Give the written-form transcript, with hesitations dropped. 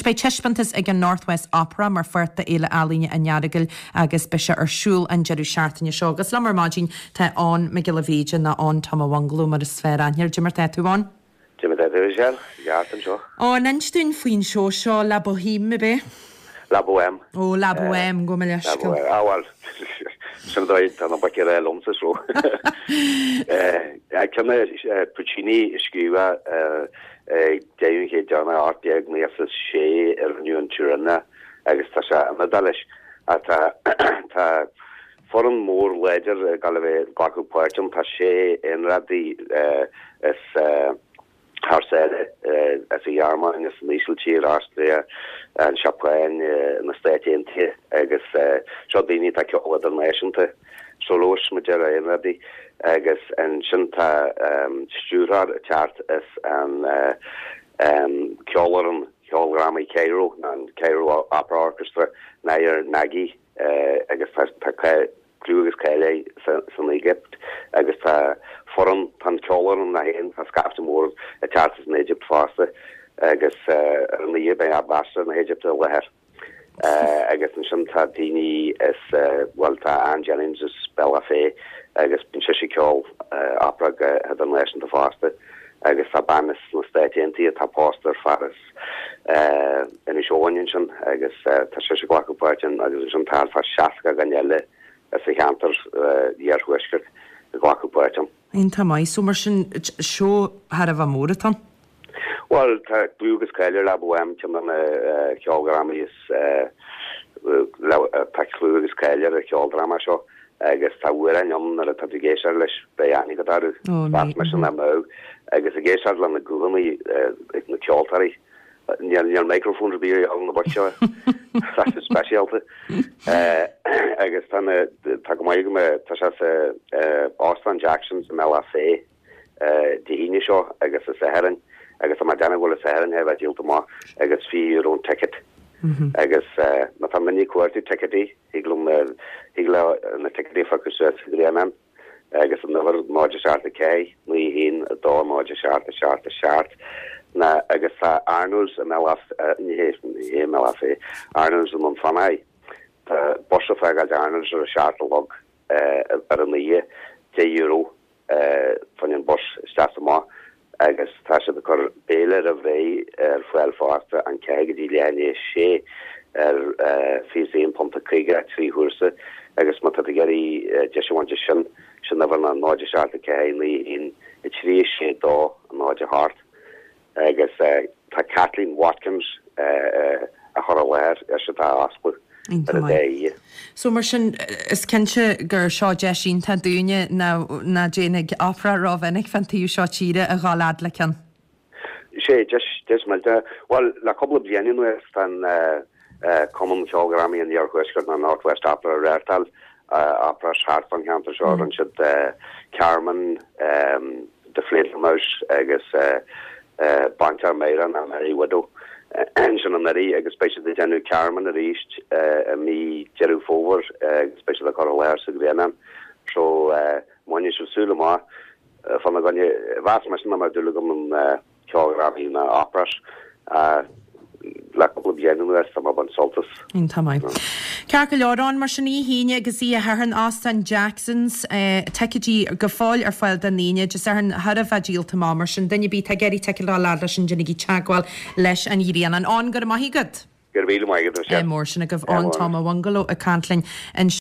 bei tiispantas ag an Northwest Opera mar fuirta éile alíne a nearagail agus be se arsúl an jeú seaartainine seo. Agus lemar mágin tá an me gile víide na an Tom Wangalú mar is sfér anhirir Jimmer Tetuán. Jimmer Tetuán, jaartan seo. Ó, nanstún faoin seo La Bohème me be? La Bohème. Ó, La Bohème, go me leisco. Well, sem dweud an bacer lomsa sro. Cynna Puccini ysgrifa dewn chi John Artiag mi asas sé niwn Turinna agos ta sa ymadalis a ta ffordd môr ledger gael fe gwagw pwertion ta sé enradi ys harsede as a jarma yn ys nisl tir Austria yn Siapwain yn ystad enti agos so dini ta ciola dyn leisante solos ma jera enradi agus an sinta stúrar a chart is an Kjolram i Cairo an Cairo Opera Orchestra nair nagi agus ta klugus Caile san Egypt agus ta forum pan Kjolram na hen ta skafte mor a chart is in Egypt faste agus an the by Abbas in Egypt a leher agus an sinta dini is ta Angelins is Bella Fé agus bin sisiiciol opera had an leis an de faste agus a banis na statienti a tapóster faras in is óin sin agus ta sisiiciol gwacu agus an tal fa siasca ganelle as a chanter dierhuisker a gwacu In tamai so mar sin seo har a móritan? Well, ta glugus Caile La Bohème tin an ceolgram is ta glugus Caile a ceoldrama seo agus tá bhuair an iom ar a tá géisiar leis beannig go darú bas me sin amó agus a géisiar le na gúlaí ag na ceoltarí níl microfón a bíir an na boseo sa speisialta agus tá go maiige me tá se Austin Jackson sa mela fé dihíine seo agus a saharan agus a dana bhfuil a saharan hef a díalta má agus €5 ticket agus na tá mini cuairtí ticketí higle na ticketí focus grianan agus an nuver máide seart cé ní hín a dá máide seart na agus Arnold's a melaf ní melafé Arnold's an fanai bosse fe Arnold's a seart log ar an ie €10 fan an bos sta agus tá se chur béle a bvé fuil fásta an cegadí lené sé fi ponta chuige trí húsa agus mat geirí dehainte sin na an náide searta céí in i trí sé dá an náide hart agus tá Kathleen Watkins a chor leir se tá aspa. So mar sin is cinse gur seo deisín tá dúine na déananig opera ráhannig fan tíú seo tíre a gálád le cin. sé just me well la couple of bblianú fan common ceolgramí an dhearhuiisgur na Northwest Opera réirtal opera hart fan cantar seo an siad Carmen de Fleetlemouse agus Bantar Meiran a Mary Widow sin an marí agus spéisi de genú Carmen a ríist a mí jeú fóver spéisi a cho leir sa grénan so muine súla má fan a ganne vás me sin mar dúla gom an ceolgramí na operas le couple of bblianú sam ban soltas. In tamai. Cear go leorán mar sin híine agus í a an Austin Jacksons teidí go fáil ar fáil den líine just ar an har a bhadíalta má mar sin dunne bí geirí te lá lá sin dunig í teagháil leis an íon an gur maihí good. Gur bhíle maigad mór sin a goh an Tom Wangalú a Cantlainn